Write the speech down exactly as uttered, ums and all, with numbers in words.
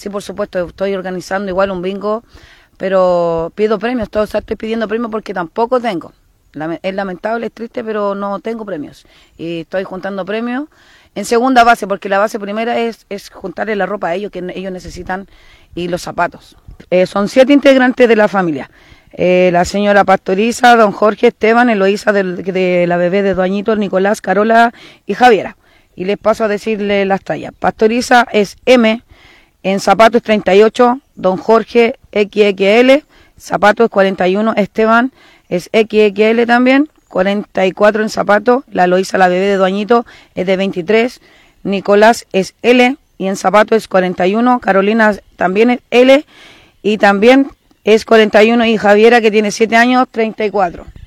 Sí, por supuesto, estoy organizando igual un bingo, pero pido premios, todo, o sea, estoy pidiendo premios porque tampoco tengo. Es lamentable, es triste, pero no tengo premios. Y estoy juntando premios en segunda base, porque la base primera es, es juntarle la ropa a ellos, que ellos necesitan, y los zapatos. Eh, son siete integrantes de la familia. Eh, la señora Pastoriza, don Jorge, Esteban, Eloísa de, de la bebé de Doñito, Nicolás, Carola y Javiera. Y les paso a decirle las tallas. Pastoriza es M, en zapatos treinta y ocho, don Jorge equis equis ele, zapatos cuarenta y uno, Esteban es equis equis ele también, cuarenta y cuatro en zapatos, la Eloísa, la bebé de Doñito, es de veintitrés, Nicolás es L y en zapatos es cuarenta y uno, Carolina también es L y también es cuarenta y uno y Javiera, que tiene siete años, treinta y cuatro.